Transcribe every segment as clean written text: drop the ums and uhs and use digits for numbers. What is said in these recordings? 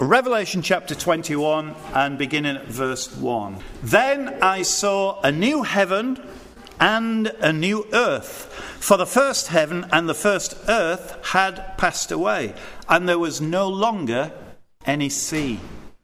Revelation chapter 21 and beginning at verse 1. Then I saw a new heaven and a new earth, for the first heaven and the first earth had passed away, and there was no longer any sea.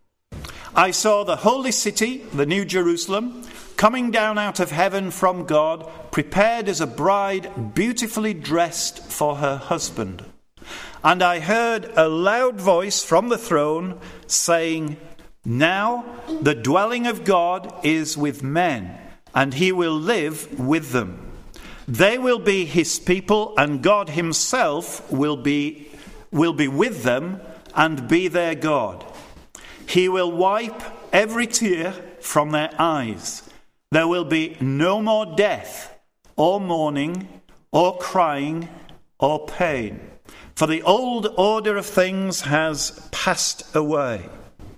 I saw the holy city, the New Jerusalem, coming down out of heaven from God, prepared as a bride beautifully dressed for her husband. And I heard a loud voice from the throne saying, "Now the dwelling of God is with men, and he will live with them. They will be his people, and God himself will be with them and be their God. He will wipe every tear from their eyes. There will be no more death, or mourning, or crying, or pain. For the old order of things has passed away."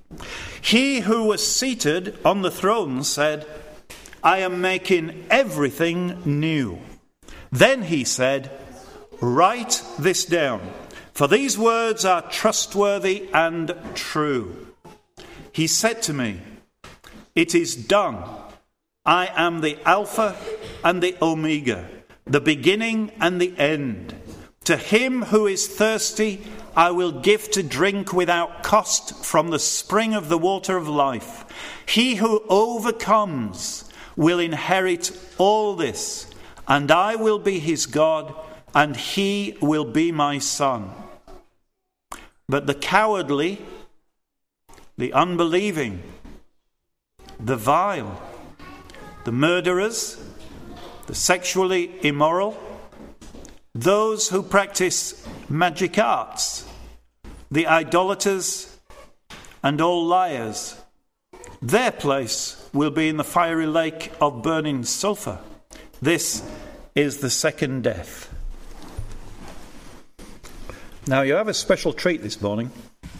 He who was seated on the throne said, "I am making everything new." Then he said, "Write this down, for these words are trustworthy and true." He said to me, "It is done. I am the Alpha and the Omega, the beginning and the end. To him who is thirsty, I will give to drink without cost from the spring of the water of life. He who overcomes will inherit all this, and I will be his God, and he will be my son. But the cowardly, the unbelieving, the vile, the murderers, the sexually immoral, those who practice magic arts, the idolaters, and all liars, their place will be in the fiery lake of burning sulfur. This is the second death." Now you have a special treat this morning.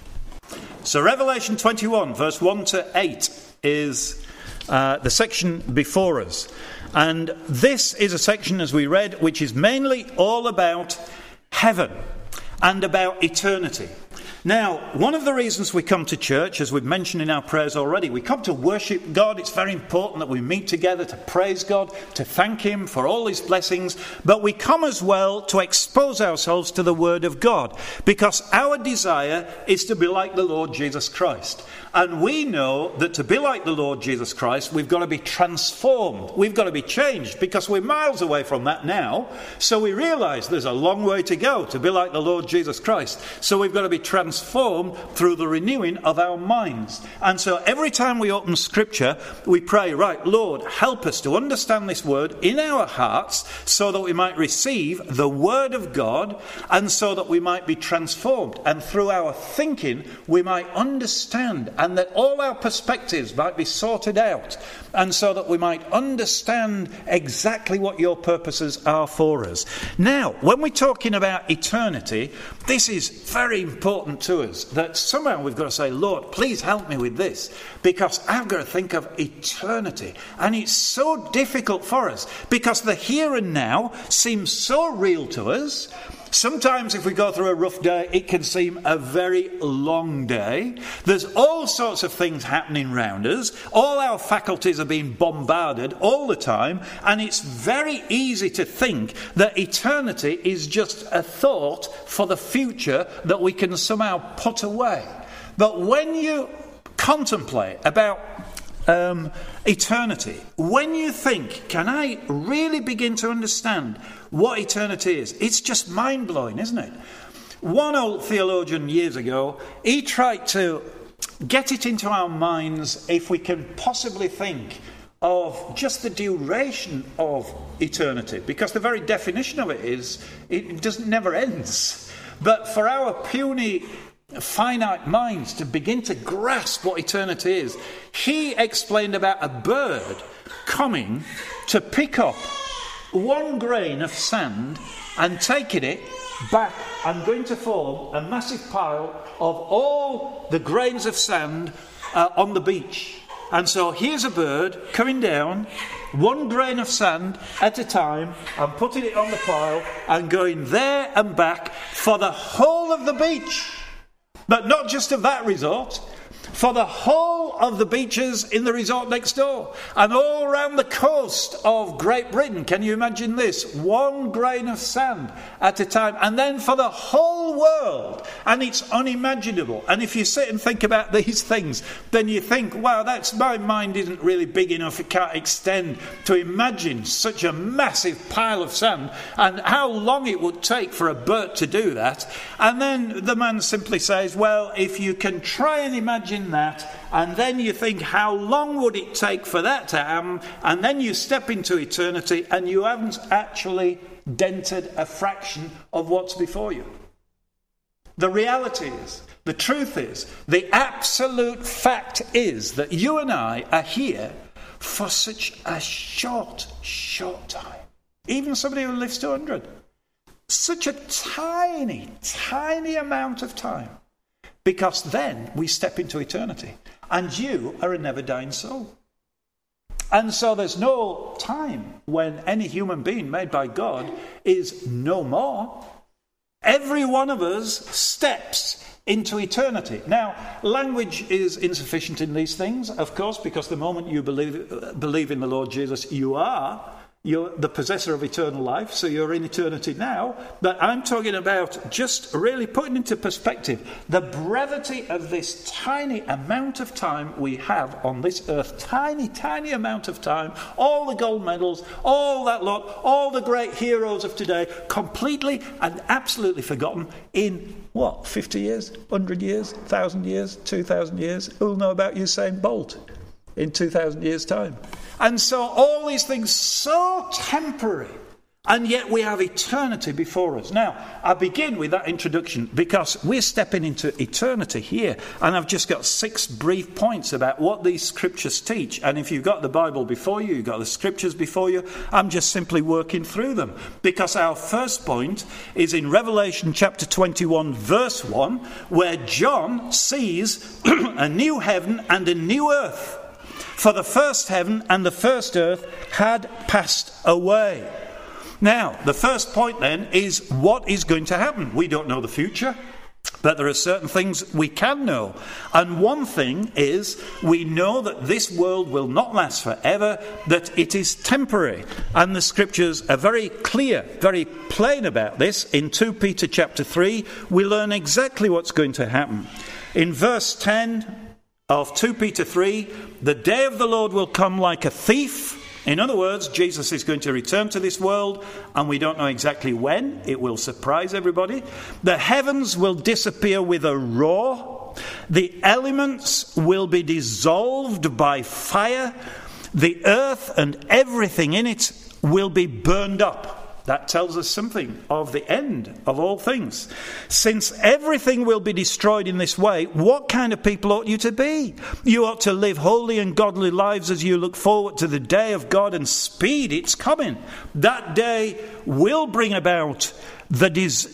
So Revelation 21 verse 1 to 8 is the section before us. And this is a section, as we read, which is mainly all about heaven and about eternity. Now, one of the reasons we come to church, as we've mentioned in our prayers already, we come to worship God. It's very important that we meet together to praise God, to thank him for all his blessings. But we come as well to expose ourselves to the word of God, because our desire is to be like the Lord Jesus Christ. And we know that to be like the Lord Jesus Christ, we've got to be transformed. We've got to be changed, because we're miles away from that now. So we realise there's a long way to go to be like the Lord Jesus Christ. So we've got to be transformed through the renewing of our minds. And so every time we open Scripture, we pray, right, Lord, help us to understand this word in our hearts so that we might receive the word of God, and so that we might be transformed. And through our thinking, we might understand, and that all our perspectives might be sorted out, and so that we might understand exactly what your purposes are for us. Now, when we're talking about eternity, this is very important to us, that somehow we've got to say, Lord, please help me with this, because I've got to think of eternity. And it's so difficult for us, because the here and now seems so real to us. Sometimes if we go through a rough day, it can seem a very long day. There's all sorts of things happening around us. All our faculties are being bombarded all the time. And it's very easy to think that eternity is just a thought for the future that we can somehow put away. But when you contemplate about eternity, when you think, can I really begin to understand what eternity is? It's just mind-blowing, isn't it? One old theologian years ago, he tried to get it into our minds if we can possibly think of just the duration of eternity, because the very definition of it is it never ends. But for our puny finite minds to begin to grasp what eternity is, he explained about a bird coming to pick up one grain of sand and taking it back and going to form a massive pile of all the grains of sand on the beach. And so here's a bird coming down, one grain of sand at a time, and putting it on the pile and going there and back for the whole of the beach. But not just of that resort, for the whole of the beaches in the resort next door and all around the coast of Great Britain. Can you imagine this? 1 grain of sand at a time. And then for the whole world. And it's unimaginable. And if you sit and think about these things, then you think, wow, my mind isn't really big enough. It can't extend to imagine such a massive pile of sand and how long it would take for a bird to do that. And then the man simply says, well, if you can try and imagine that, and then you think, how long would it take for that to happen? And then you step into eternity and you haven't actually dented a fraction of what's before you. The reality is, the truth is, the absolute fact is that you and I are here for such a short time. Even somebody who lives to 100. Such a tiny amount of time. Because then we step into eternity. And you are a never-dying soul. And so there's no time when any human being made by God is no more. Every one of us steps into eternity. Now, language is insufficient in these things, of course, because the moment you believe in the Lord Jesus, you're the possessor of eternal life, so you're in eternity now. But I'm talking about just really putting into perspective the brevity of this tiny amount of time we have on this earth. Tiny amount of time. All the gold medals, all that lot, all the great heroes of today, completely and absolutely forgotten in, 50 years, 100 years, 1,000 years, 2,000 years? Who'll know about Usain Bolt in 2,000 years' time? And so all these things so temporary, and yet we have eternity before us. Now, I begin with that introduction because we're stepping into eternity here, and I've just got 6 brief points about what these scriptures teach. And if you've got the Bible before you, you've got the scriptures before you, I'm just simply working through them. Because our first point is in Revelation chapter 21, verse 1, where John sees a new heaven and a new earth. For the first heaven and the first earth had passed away. Now, the first point then is what is going to happen. We don't know the future, but there are certain things we can know. And one thing is we know that this world will not last forever, that it is temporary. And the scriptures are very clear, very plain about this. In 2 Peter chapter 3, we learn exactly what's going to happen. In verse 10 of 2 Peter 3, the day of the Lord will come like a thief. In other words, Jesus is going to return to this world, and we don't know exactly when. It will surprise everybody. The heavens will disappear with a roar. The elements will be dissolved by fire. The earth and everything in it will be burned up. That tells us something of the end of all things. Since everything will be destroyed in this way, what kind of people ought you to be? You ought to live holy and godly lives as you look forward to the day of God and speed its coming. That day will bring about the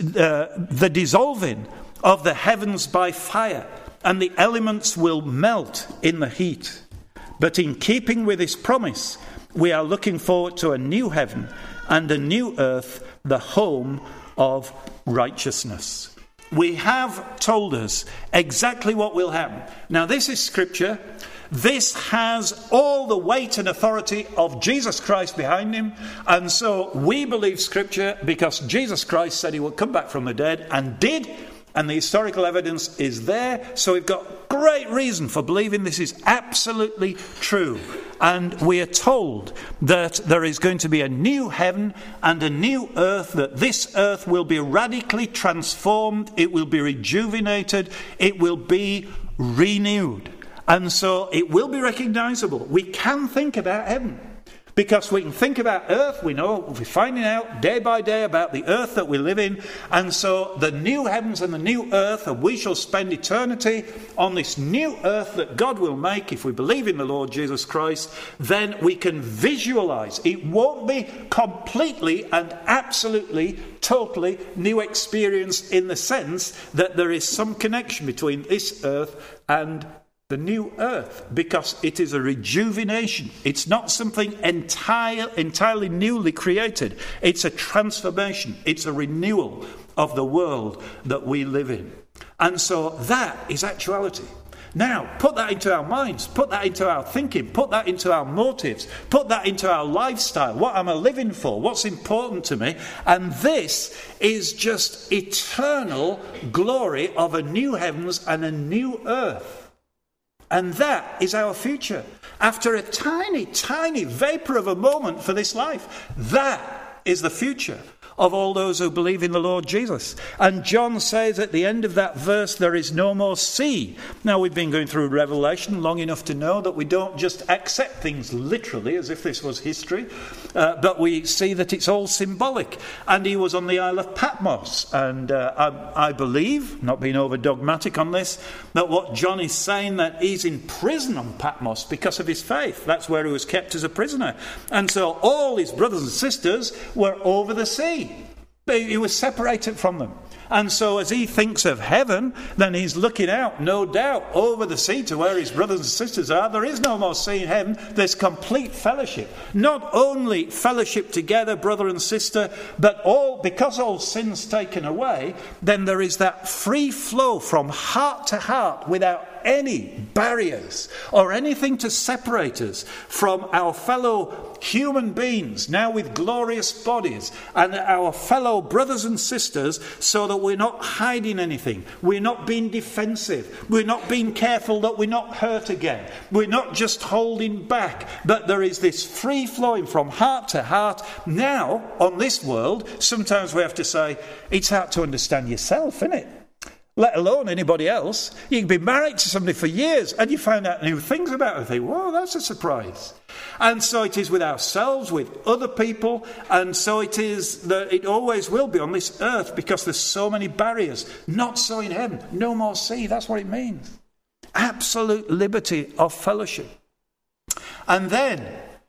dissolving of the heavens by fire, and the elements will melt in the heat. But in keeping with this promise, we are looking forward to a new heaven and a new earth, the home of righteousness. We have told us exactly what will happen. Now, this is scripture. This has all the weight and authority of Jesus Christ behind him. And so we believe scripture because Jesus Christ said he would come back from the dead and did. And the historical evidence is there. So we've got great reason for believing this is absolutely true. And we are told that there is going to be a new heaven and a new earth, that this earth will be radically transformed, it will be rejuvenated, it will be renewed. And so it will be recognizable. We can think about heaven. Because we can think about earth, we know, we're finding out day by day about the earth that we live in. And so the new heavens and the new earth, and we shall spend eternity on this new earth that God will make if we believe in the Lord Jesus Christ, then we can visualize. It won't be completely and absolutely, totally new experience in the sense that there is some connection between this earth and the new earth, because it is a rejuvenation. It's not something entirely newly created. It's a transformation. It's a renewal of the world that we live in. And so that is actuality. Now, put that into our minds, put that into our thinking, put that into our motives, put that into our lifestyle. What am I living for? What's important to me? And this is just eternal glory of a new heavens and a new earth. And that is our future. After a tiny, tiny vapor of a moment for this life, that is the future of all those who believe in the Lord Jesus. And John says at the end of that verse, there is no more sea. Now, we've been going through Revelation long enough to know that we don't just accept things literally as if this was history, but we see that it's all symbolic. And he was on the Isle of Patmos. And I believe, not being over dogmatic on this, that what John is saying, that he's in prison on Patmos because of his faith. That's where he was kept as a prisoner. And so all his brothers and sisters were over the sea. He was separated from them. And so as he thinks of heaven, then he's looking out, no doubt, over the sea to where his brothers and sisters are. There is no more sea in heaven. There's complete fellowship. Not only fellowship together, brother and sister, but because all sin's taken away, then there is that free flow from heart to heart without any barriers or anything to separate us from our fellow human beings, now with glorious bodies, and our fellow brothers and sisters, so that we're not hiding anything, we're not being defensive, we're not being careful that we're not hurt again, we're not just holding back, but there is this free flowing from heart to heart. Now, on this world, sometimes we have to say, it's hard to understand yourself, isn't it? Let alone anybody else. You can be married to somebody for years and you find out new things about them. Think, whoa, that's a surprise. And so it is with ourselves, with other people, and so it is that it always will be on this earth because there's so many barriers. Not so in heaven. No more sea. That's what it means. Absolute liberty of fellowship. And then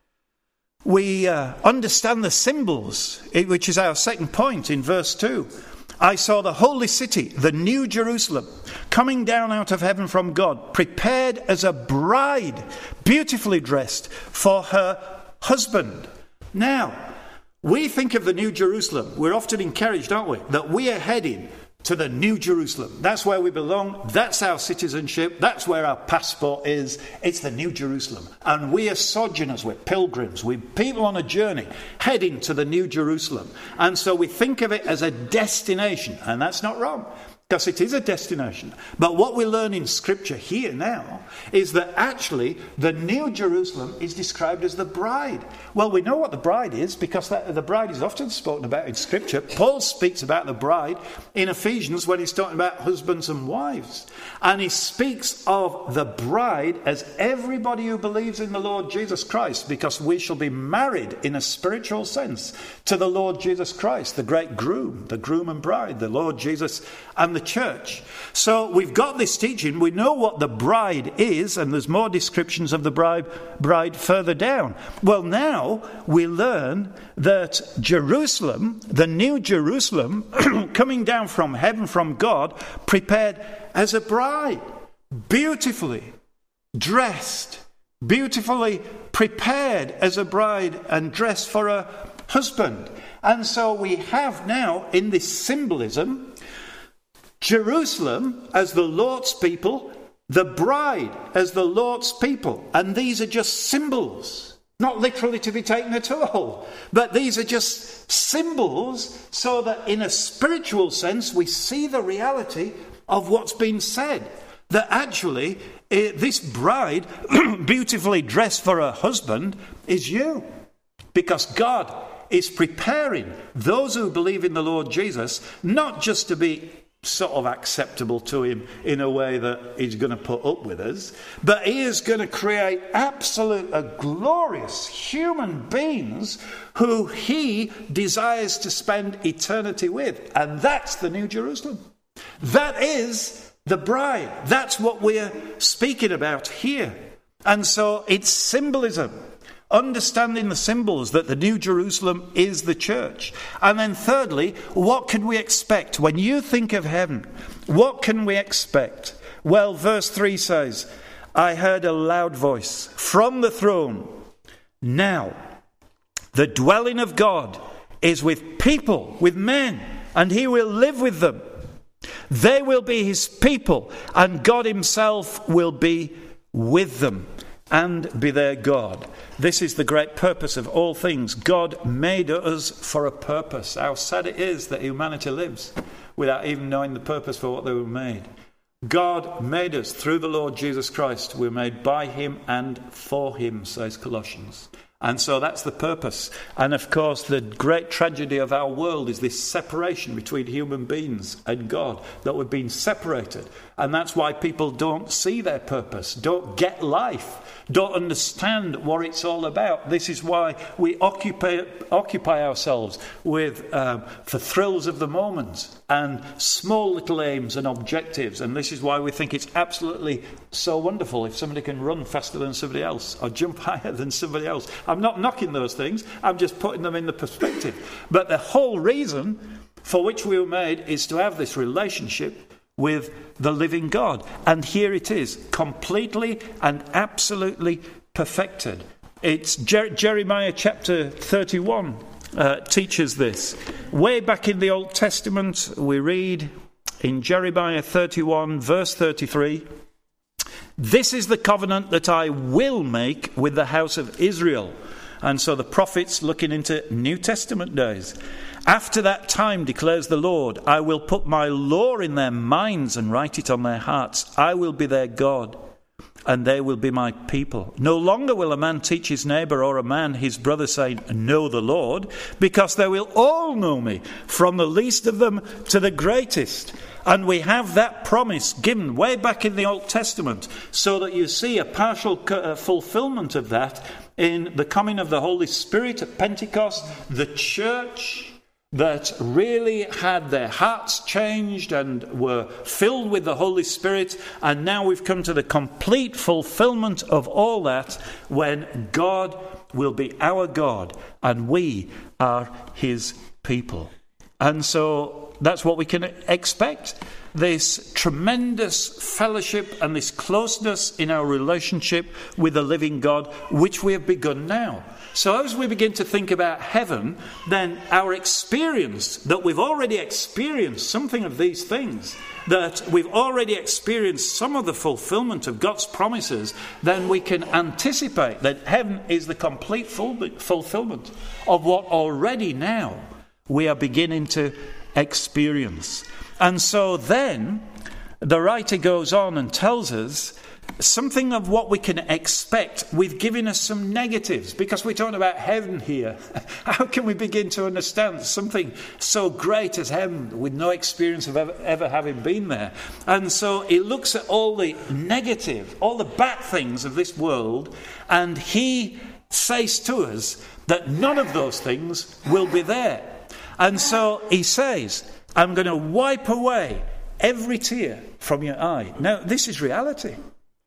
we understand the symbols, which is our second point in verse 2. I saw the holy city, the new Jerusalem, coming down out of heaven from God, prepared as a bride, beautifully dressed for her husband. Now, we think of the new Jerusalem. We're often encouraged, aren't we, that we are heading to the new Jerusalem. That's where we belong. That's our citizenship. That's where our passport is. It's the new Jerusalem. And we are sojourners. We're pilgrims. We're people on a journey heading to the new Jerusalem. And so we think of it as a destination. And that's not wrong, because it is a destination. But what we learn in Scripture here now is that actually the New Jerusalem is described as the bride. Well, we know what the bride is because the bride is often spoken about in Scripture. Paul speaks about the bride in Ephesians when he's talking about husbands and wives. And he speaks of the bride as everybody who believes in the Lord Jesus Christ, because we shall be married in a spiritual sense to the Lord Jesus Christ, the great groom and bride, the Lord Jesus and the church. So we've got this teaching. We know what the bride is, and there's more descriptions of the bride further down. Well, now we learn that Jerusalem, the new Jerusalem, coming down from heaven from God, prepared as a bride, beautifully dressed, beautifully prepared as a bride and dressed for a husband. And so we have now in this symbolism Jerusalem as the Lord's people, the bride as the Lord's people. And these are just symbols, not literally to be taken at all. But these are just symbols so that in a spiritual sense we see the reality of what's been said. That actually this bride, beautifully dressed for her husband, is you. Because God is preparing those who believe in the Lord Jesus not just to be sort of acceptable to him in a way that he's going to put up with us, but he is going to create glorious human beings who he desires to spend eternity with. And that's the New Jerusalem. That is the bride. That's what we're speaking about here. And so it's symbolism. Understanding the symbols that the New Jerusalem is the church. And then thirdly, what can we expect? When you think of heaven, what can we expect? Well, verse 3 says, I heard a loud voice from the throne. Now, the dwelling of God is with people, with men, and he will live with them. They will be his people, and God himself will be with them and be their God. This is the great purpose of all things. God made us for a purpose. How sad it is that humanity lives without even knowing the purpose for what they were made. God made us through the Lord Jesus Christ. We're made by him and for him, says Colossians. And so that's the purpose. And of course, the great tragedy of our world is this separation between human beings and God, that we've been separated. And that's why people don't see their purpose, don't get life, don't understand what it's all about. This is why we occupy ourselves with the thrills of the moment and small little aims and objectives. And this is why we think it's absolutely so wonderful if somebody can run faster than somebody else or jump higher than somebody else. I'm not knocking those things, I'm just putting them in the perspective. But the whole reason for which we were made is to have this relationship with the living God. And here it is, completely and absolutely perfected. It's Jeremiah chapter 31 teaches this. Way back in the Old Testament, we read in Jeremiah 31 verse 33, "This is the covenant that I will make with the house of Israel." And so the prophets looking into New Testament days. "After that time, declares the Lord, I will put my law in their minds and write it on their hearts. I will be their God, and they will be my people. No longer will a man teach his neighbour or a man his brother, saying, 'Know the Lord,' because they will all know me, from the least of them to the greatest." And we have that promise given way back in the Old Testament, so that you see a partial fulfillment of that in the coming of the Holy Spirit at Pentecost. The church that really had their hearts changed and were filled with the Holy Spirit, and now we've come to the complete fulfillment of all that, when God will be our God and we are his people. And so that's what we can expect. This tremendous fellowship and this closeness in our relationship with the living God, which we have begun now. So as we begin to think about heaven, then our experience, that we've already experienced something of these things, that we've already experienced some of the fulfillment of God's promises, then we can anticipate that heaven is the complete fulfillment of what already now we are beginning to experience. And so then the writer goes on and tells us something of what we can expect, with giving us some negatives, because we're talking about heaven here. How can we begin to understand something so great as heaven with no experience of ever having been there? And so he looks at all the negative, all the bad things of this world, and he says to us that none of those things will be there. And so he says, "I'm going to wipe away every tear from your eye." Now, this is reality.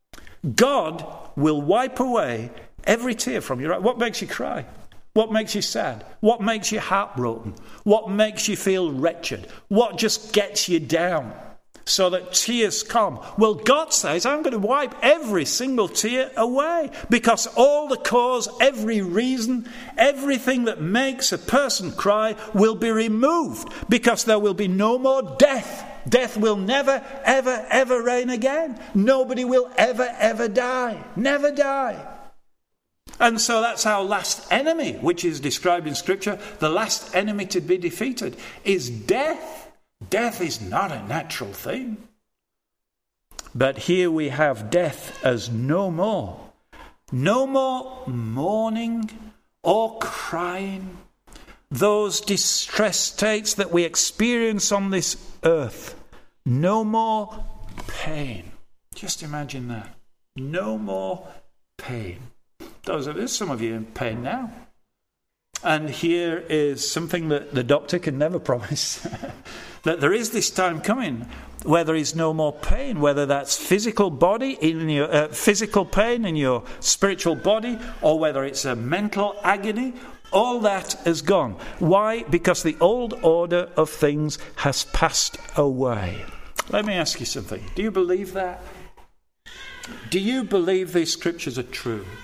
God will wipe away every tear from your eye. What makes you cry? What makes you sad? What makes you heartbroken? What makes you feel wretched? What just gets you down so that tears come? Well, God says, I'm going to wipe every single tear away, because all the cause, every reason, everything that makes a person cry will be removed, because there will be no more death. Death will never, ever, ever reign again. Nobody will ever, ever die. Never die. And so that's our last enemy, which is described in Scripture. The last enemy to be defeated is death. Death is not a natural thing. But here we have death as no more. No more mourning or crying. Those distress states that we experience on this earth. No more pain. Just imagine that. No more pain. There's some of you in pain now. And here is something that the doctor can never promise. That there is this time coming where there is no more pain, whether that's physical body in your physical pain in your spiritual body, or whether it's a mental agony. All that is gone. Why? Because the old order of things has passed away. Let me ask you something. Do you believe that? Do you believe these scriptures are true?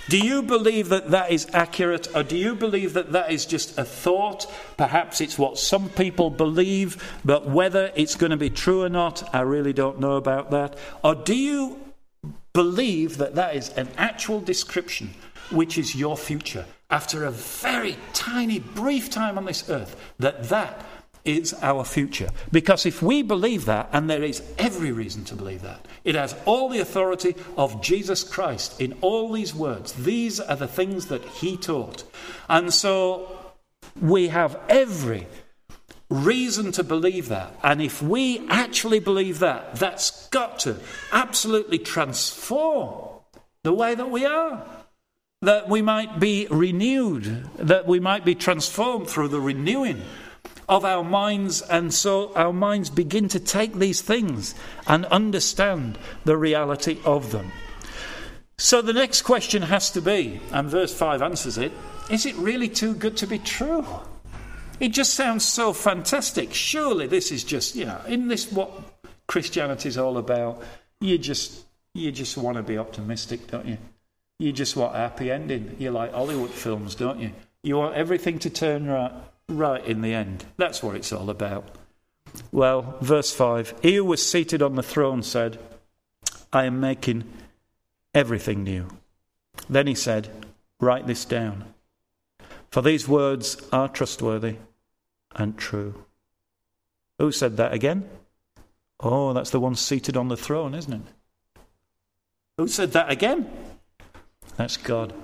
Do you believe that that is accurate, or do you believe that that is just a thought? Perhaps it's what some people believe, but whether it's going to be true or not, I really don't know about that. Or do you believe that that is an actual description, which is your future, after a very tiny, brief time on this earth, that is our future? Because if we believe that, and there is every reason to believe that, it has all the authority of Jesus Christ in all these words. These are the things that he taught. And so we have every reason to believe that. And if we actually believe that, that's got to absolutely transform the way that we are. That we might be renewed, that we might be transformed through the renewing of our minds, and so our minds begin to take these things and understand the reality of them. So the next question has to be, and verse 5 answers it, is it really too good to be true? It just sounds so fantastic. Surely this is just, isn't this what Christianity is all about? You just want to be optimistic, don't you? You just want a happy ending. You like Hollywood films, don't you? You want everything to turn right in the end. That's what it's all about. Well, verse 5, he who was seated on the throne said, I am making everything new. Then he said, write this down, for these words are trustworthy and true. Who said that again? Oh, that's the one seated on the throne, isn't it? Who said that again? That's God.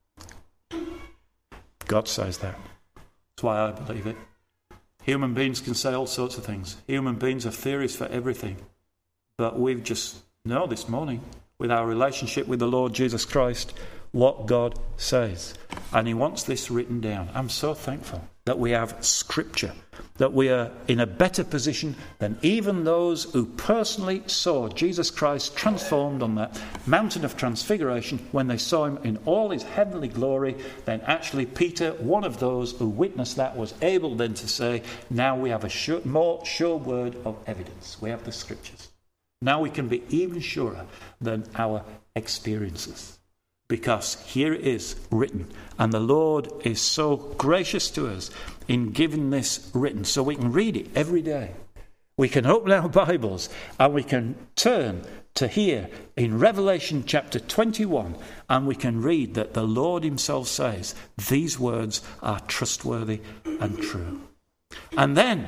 God says that. That's why I believe it. Human beings can say all sorts of things. Human beings have theories for everything. But we've just know this morning, with our relationship with the Lord Jesus Christ, what God says. And he wants this written down. I'm so thankful that we have Scripture, that we are in a better position than even those who personally saw Jesus Christ transformed on that mountain of transfiguration when they saw him in all his heavenly glory. Then actually Peter, one of those who witnessed that, was able then to say, now we have a more sure word of evidence. We have the Scriptures. Now we can be even surer than our experiences, because here it is written, and the Lord is so gracious to us in giving this written, so we can read it every day. We can open our Bibles and we can turn to here in Revelation chapter 21, and we can read that the Lord himself says these words are trustworthy and true. And then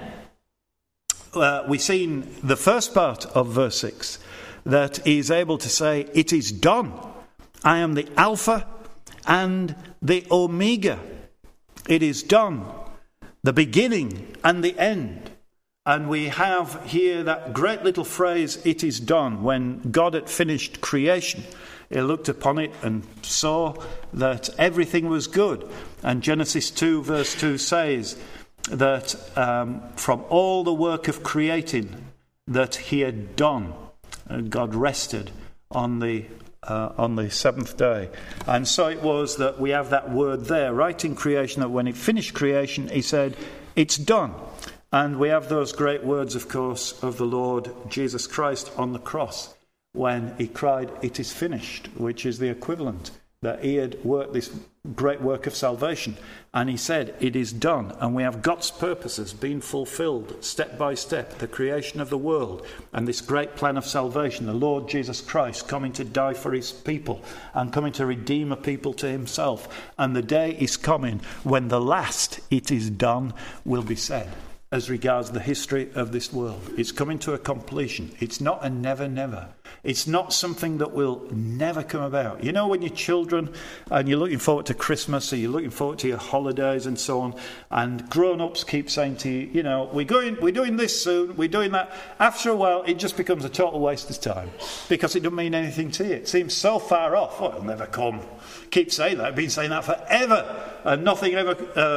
we see in the first part of verse 6 that he is able to say, it is done. I am the Alpha and the Omega. It is done. The beginning and the end. And we have here that great little phrase, it is done. When God had finished creation, he looked upon it and saw that everything was good. And Genesis 2 verse 2 says that from all the work of creating that he had done, God rested on the seventh day. And so it was that we have that word there, right in creation, that when he finished creation, he said, it's done. And we have those great words, of course, of the Lord Jesus Christ on the cross, when he cried, it is finished, which is the equivalent that he had worked this great work of salvation. And he said, it is done. And we have God's purposes being fulfilled step by step, the creation of the world and this great plan of salvation, the Lord Jesus Christ coming to die for his people and coming to redeem a people to himself. And the day is coming when the last it is done will be said as regards the history of this world. It's coming to a completion. It's not a never, never. It's not something that will never come about. You know, when you're children and you're looking forward to Christmas or you're looking forward to your holidays and so on, and grown-ups keep saying to you, you know, we're doing this soon, we're doing that. After a while, it just becomes a total waste of time because it doesn't mean anything to you. It seems so far off. Oh, it'll never come. Keep saying that. I've been saying that forever, and nothing ever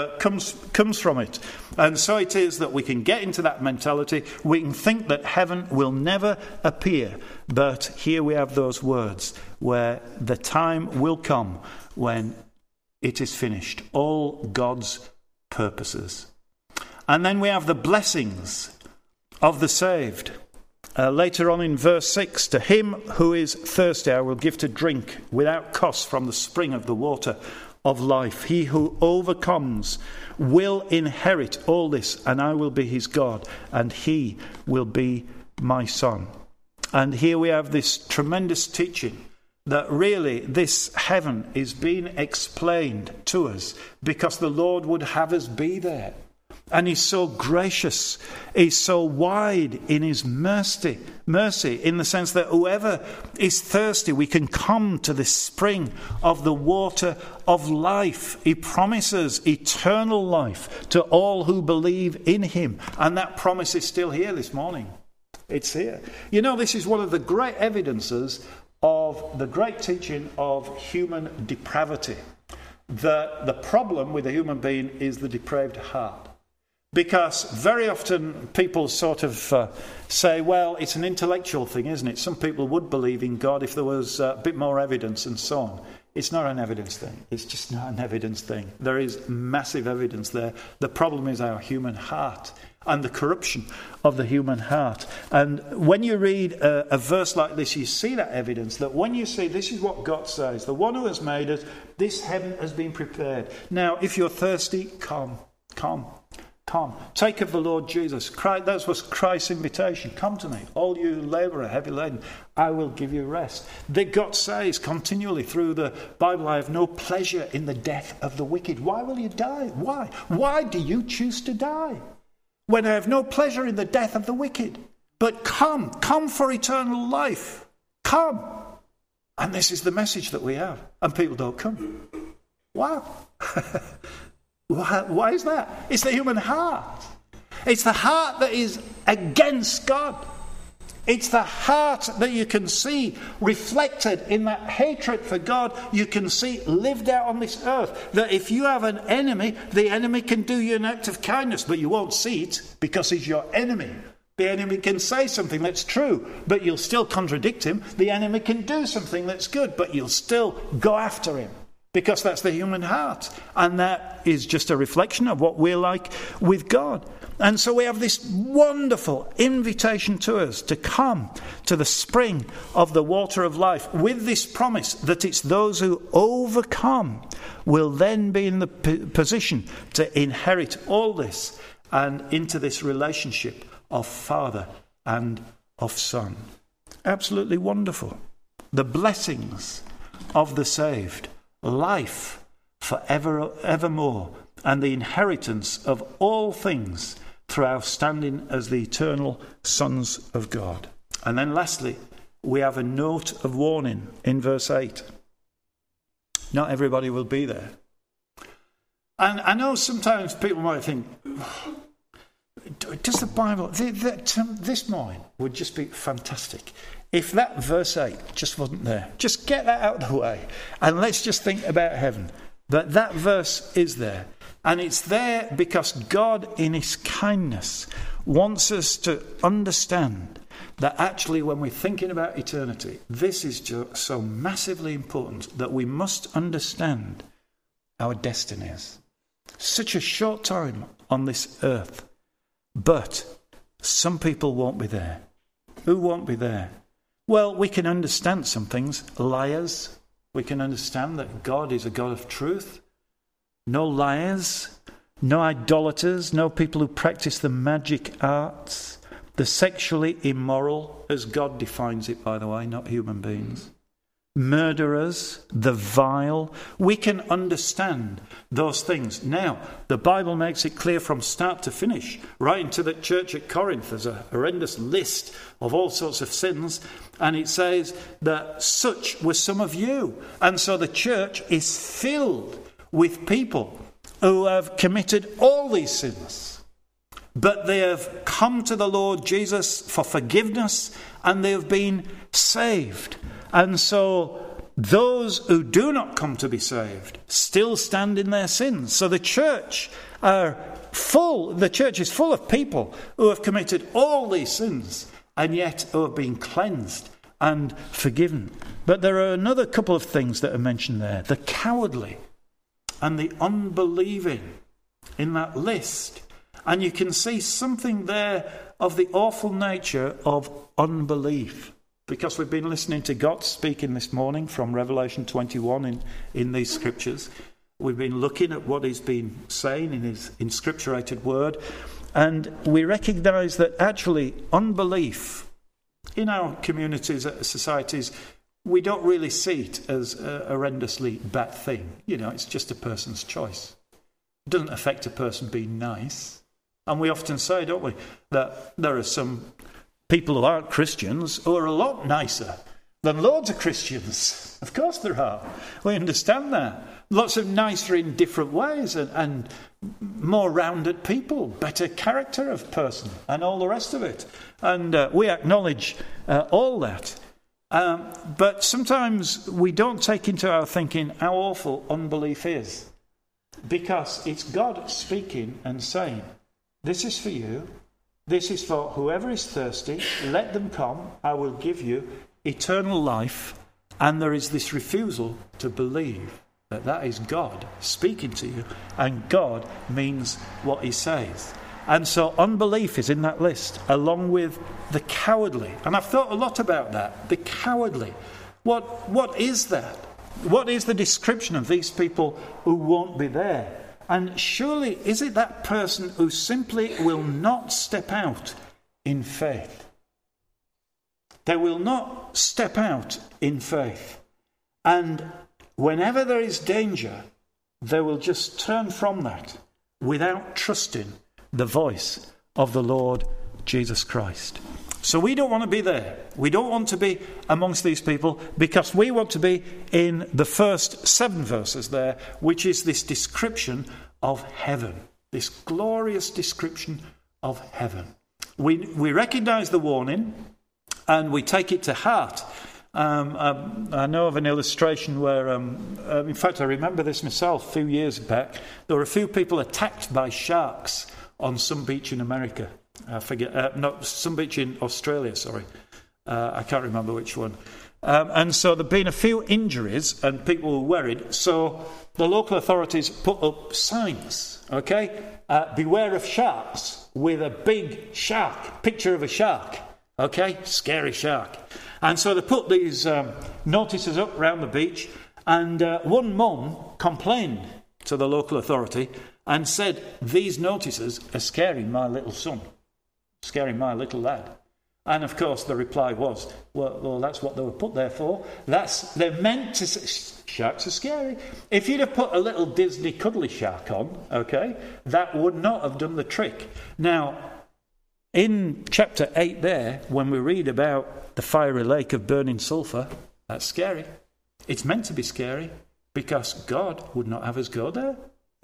comes from it. And so it is that we can get into that mentality. We can think that heaven will never appear. But here we have those words where the time will come when it is finished. All God's purposes. And then we have the blessings of the saved. Later on in verse 6, to him who is thirsty I will give to drink without cost from the spring of the water of life. He who overcomes will inherit all this, and I will be his God, and he will be my son. And here we have this tremendous teaching that really this heaven is being explained to us because the Lord would have us be there. And he's so gracious, he's so wide in his mercy, in the sense that whoever is thirsty, we can come to this spring of the water of life. He promises eternal life to all who believe in him. And that promise is still here this morning. It's here. You know, this is one of the great evidences of the great teaching of human depravity. That the problem with the human being is the depraved heart. Because very often people sort of say, well, it's an intellectual thing, isn't it? Some people would believe in God if there was a bit more evidence and so on. It's not an evidence thing. It's just not an evidence thing. There is massive evidence there. The problem is our human heart and the corruption of the human heart. And when you read a verse like this, you see that evidence, that when you see this is what God says, the one who has made us, this heaven has been prepared. Now, if you're thirsty, come. Take of the Lord Jesus. That was Christ's invitation. Come to me, all you labourer, heavy laden, I will give you rest. That God says continually through the Bible, I have no pleasure in the death of the wicked. Why will you die? Why? Why do you choose to die? When I have no pleasure in the death of the wicked. But come for eternal life. Come. And this is the message that we have. And people don't come. Wow. Why is that? It's the human heart. It's the heart that is against God. It's the heart that you can see reflected in that hatred for God. You can see lived out on this earth. That if you have an enemy, the enemy can do you an act of kindness, but you won't see it because he's your enemy. The enemy can say something that's true, but you'll still contradict him. The enemy can do something that's good, but you'll still go after him. Because that's the human heart. And that is just a reflection of what we're like with God. And so we have this wonderful invitation to us to come to the spring of the water of life with this promise that it's those who overcome will then be in the position to inherit all this and into this relationship of Father and of Son. Absolutely wonderful. The blessings of the saved. Life forever, evermore, and the inheritance of all things through our standing as the eternal sons of God. And then lastly, we have a note of warning in verse 8. Not everybody will be there. And I know sometimes people might think, does the Bible, this morning would just be fantastic if that verse 8 just wasn't there. Just get that out of the way. And let's just think about heaven. That verse is there. And it's there because God, in his kindness, wants us to understand that actually when we're thinking about eternity, this is just so massively important that we must understand our destinies. Such a short time on this earth. But some people won't be there. Who won't be there? Well, we can understand some things. Liars. We can understand that God is a God of truth. No liars. No idolaters. No people who practice the magic arts. The sexually immoral, as God defines it, by the way, not human beings. Murderers, the vile. We can understand those things. Now, the Bible makes it clear from start to finish, right into the church at Corinth. There's a horrendous list of all sorts of sins, and it says that such were some of you. And so the church is filled with people who have committed all these sins. But they have come to the Lord Jesus for forgiveness, and they have been saved. And so those who do not come to be saved still stand in their sins. So the church is full of people who have committed all these sins and yet who have been cleansed and forgiven. But there are another couple of things that are mentioned there. The cowardly and the unbelieving in that list. And you can see something there of the awful nature of unbelief. Because we've been listening to God speaking this morning from Revelation 21 in these scriptures. We've been looking at what he's been saying in his inscripturated word. And we recognise that actually unbelief in our communities, societies, we don't really see it as a horrendously bad thing. You know, it's just a person's choice. It doesn't affect a person being nice. And we often say, don't we, that there are some people who aren't Christians who are a lot nicer than loads of Christians. Of course there are. We understand that. Lots of nicer in different ways and more rounded people, better character of person and all the rest of it. And we acknowledge all that. But sometimes we don't take into our thinking how awful unbelief is. Because it's God speaking and saying, this is for you. This is for whoever is thirsty. Let them come. I will give you eternal life. And there is this refusal to believe that is God speaking to you. And God means what he says. And so unbelief is in that list, along with the cowardly. And I've thought a lot about that. The cowardly. What is that? What is the description of these people who won't be there? And surely, is it that person who simply will not step out in faith? They will not step out in faith. And whenever there is danger, they will just turn from that without trusting the voice of the Lord Jesus Christ. So we don't want to be there. We don't want to be amongst these people because we want to be in the first 7 verses there, which is this description of heaven, this glorious description of heaven. We recognise the warning and we take it to heart. I know of an illustration where, in fact, I remember this myself a few years back. There were a few people attacked by sharks on some beach in America. I forget, not some beach in Australia, sorry. I can't remember which one. And so there'd been a few injuries and people were worried. So the local authorities put up signs, okay? Beware of sharks, with a big shark, picture of a shark, okay? Scary shark. And so they put these notices up around the beach. And one mum complained to the local authority and said, these notices are scaring my little son, scaring my little lad. And of course the reply was, well that's what they were put there for. They're meant to say, sharks are scary. If you'd have put a little Disney cuddly shark on, okay, that would not have done the trick. Now, in chapter 8 there, when we read about the fiery lake of burning sulphur, that's scary. It's meant to be scary because God would not have us go there.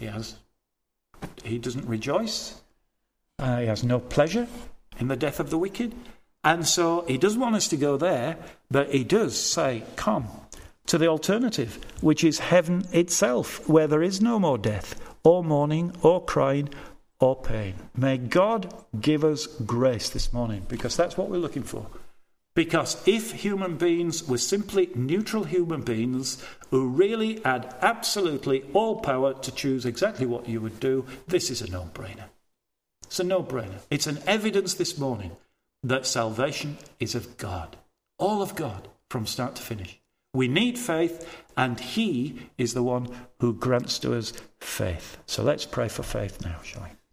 He doesn't rejoice. He has no pleasure in the death of the wicked. And so he does want us to go there, but he does say, come to the alternative, which is heaven itself, where there is no more death, or mourning, or crying, or pain. May God give us grace this morning, because that's what we're looking for. Because if human beings were simply neutral human beings who really had absolutely all power to choose exactly what you would do, this is a no-brainer. It's a no-brainer. It's an evidence this morning that salvation is of God. All of God, from start to finish. We need faith, and he is the one who grants to us faith. So let's pray for faith now, shall we?